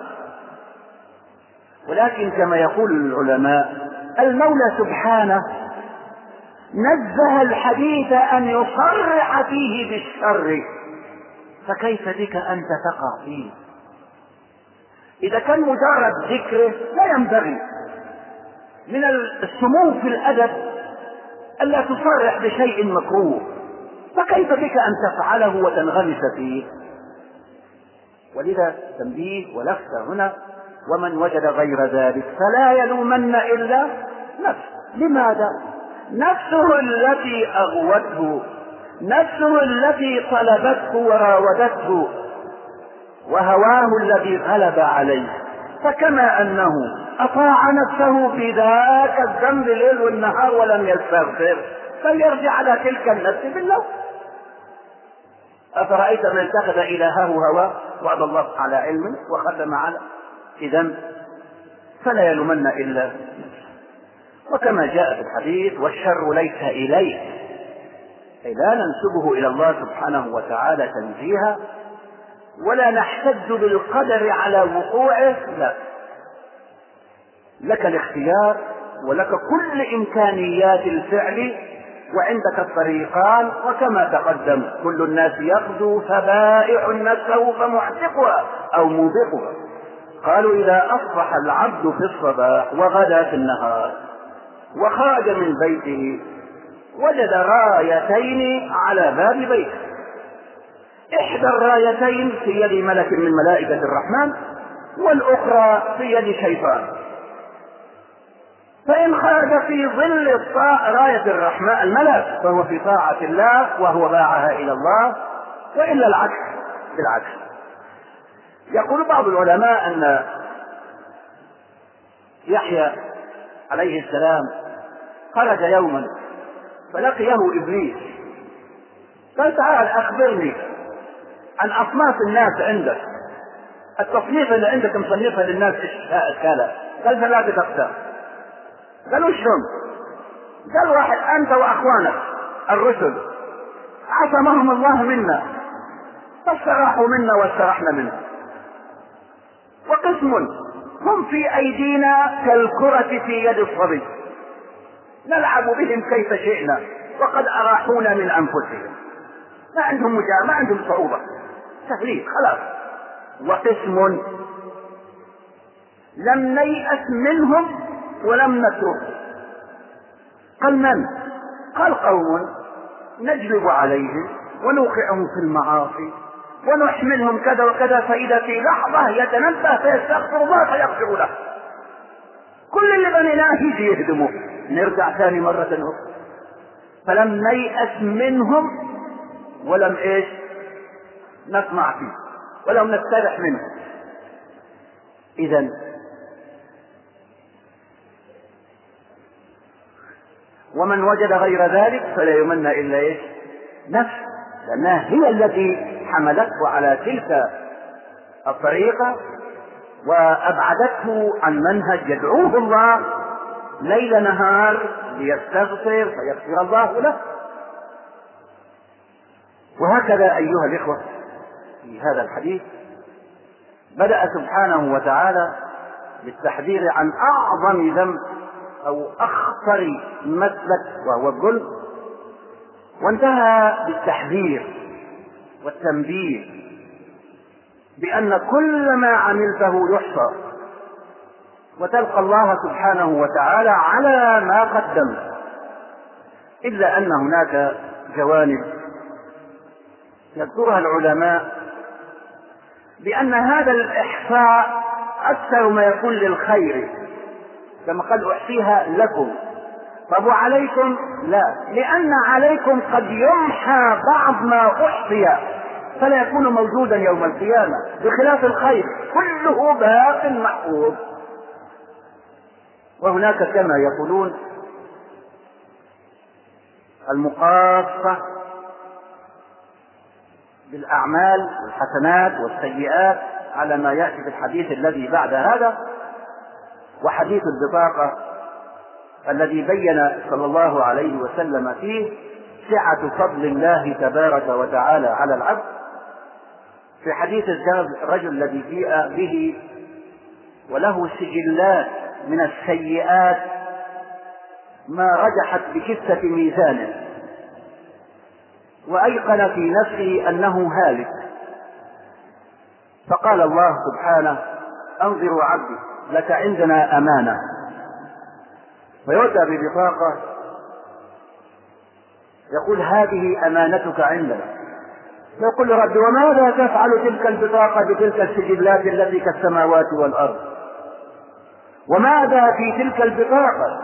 ولكن كما يقول العلماء المولى سبحانه نزه الحديث أن يصرح فيه بالشر، فكيف بك أنت تقع فيه؟ إذا كان مجرد ذكره لا ينبغي من السمو في الأدب ألا تصرح بشيء مكروه، فكيف بك أن تفعله وتنغمس فيه؟ ولذا تنبيه ولفتة هنا ومن وجد غير ذلك فلا يلومن إلا نفسه. لماذا؟ نفسه التي أغوته، نفسه التي طلبته وراودته، وهواه الذي غلب عليه. فكما أنه أطاع نفسه في ذاك الذنب الليل والنهار ولم يستغفر، فليرجع على تلك النفس بالله. أفرأيت من اتخذ إلهه هواه وأبى الله على علمه وختم على إذن فلا يلومن إلا نفسه. وكما جاء في الحديث والشر ليس إليه، أي لا ننسبه إلى الله سبحانه وتعالى تنزيها، ولا نحتج بالقدر على وقوعه، لا، لك الاختيار ولك كل إمكانيات الفعل، وعندك الطريقان. وكما تقدم كل الناس يغدو فبائع نفسه فمعتقها أو موبقها. قالوا إذا أصبح العبد في الصباح وغدا في النهار وخرج من بيته وجد رايتين على باب بيته، إحدى الرايتين في يد ملك من ملائكة الرحمن والأخرى في يد شيطان، فإن خرج في ظل راية الرحمن الملك فهو في طاعة الله وهو باعها إلى الله، وإلا العكس بالعكس. يقول بعض العلماء أن يحيى عليه السلام خرج يوما فلقيه إبليس قال تعال أخبرني عن أصناف الناس عندك، التصنيف اللي عندك مصنفها للناس كذا. قال ثلاثة أقسام. قال وش هم؟ قال واحد أنت وأخوانك الرسل عصمهم الله منا فاستراحوا منا واسترحنا منهم. وقسم هم في أيدينا كالكرة في يد الصبي نلعب بهم كيف شئنا وقد أراحونا من أنفسهم، ما عندهم ما عندهم صعوبة، سهلين خلاص. وقسم لم نيأس منهم ولم نتركهم. قال من؟ قال قوم نجلب عليهم ونوقعهم في المعاصي ونحملهم كذا وكذا، فإذا في لحظة يتنبه فيستغفر الله فيغفر له. كل اللي بنيناه يجي يهدمه، نرجع ثاني مرة أخرى. فلم نيأس منهم ولم نطمع فيه ولم نسترح منه. إذن ومن وجد غير ذلك فلا يمنى إلا نفسه، لأنها هي التي حملته على تلك الطريقة وأبعدته عن منهج يدعوه الله ليل نهار ليستغفر فيغفر الله له. وهكذا أيها الإخوة في هذا الحديث بدأ سبحانه وتعالى بالتحذير عن أعظم ذنب أو أخطر مسلك وهو الظلم، وانتهى بالتحذير والتنبيه بأن كل ما عملته يحصى وتلقى الله سبحانه وتعالى على ما قدمت، إلا أن هناك جوانب يذكرها العلماء بأن هذا الإحصاء أكثر ما يكون للخير، كما قال أحصيها لكم. طب وعليكم؟ لا، لأن عليكم قد يمحى بعض ما أحصي فلا يكون موجودا يوم القيامة، بخلاف الخير كله باق محفوظ. وهناك كما يقولون المقاصة بالأعمال والحسنات والسيئات على ما يأتي في الحديث الذي بعد هذا، وحديث البطاقة الذي بين صلى الله عليه وسلم فيه سعة فضل الله تبارك وتعالى على العبد. في حديث الرجل الذي جيء به وله سجلات من السيئات ما رجحت بكفة ميزانه، وأيقن في نفسه أنه هالك، فقال الله سبحانه أنظروا عبدي لك عندنا أمانة، فيؤتى ببطاقة يقول هذه أمانتك عندنا، يقول ربي وماذا تفعل تلك البطاقة بتلك السجلات التي كالسماوات والأرض؟ وماذا في تلك البطاقة؟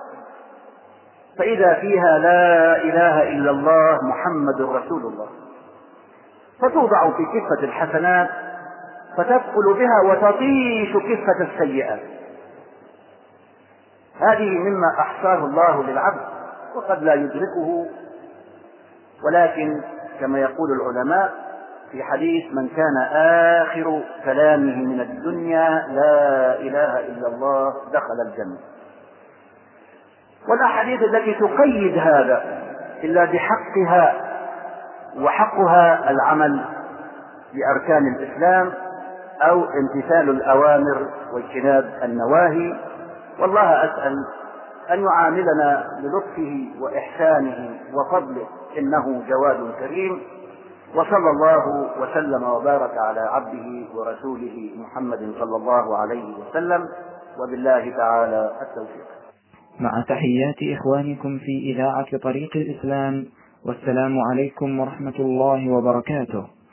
فإذا فيها لا إله إلا الله محمد رسول الله، فتوضع في كفة الحسنات فتثقل بها وتطيش كفة السيئات. هذه مما أحصاه الله للعبد وقد لا يدركه، ولكن كما يقول العلماء في حديث من كان آخر كلامه من الدنيا لا إله إلا الله دخل الجنة. والأحاديث التي تقيد هذا إلا بحقها، وحقها العمل بأركان الإسلام أو امتثال الأوامر واجتناب النواهي. والله أسأل أن يعاملنا بلطفه وإحسانه وفضله إنه جواد كريم. وصلى الله وسلم وبارك على عبده ورسوله محمد صلى الله عليه وسلم، وبالله تعالى التوفيق. مع تحيات إخوانكم في إذاعة طريق الإسلام، والسلام عليكم ورحمة الله وبركاته.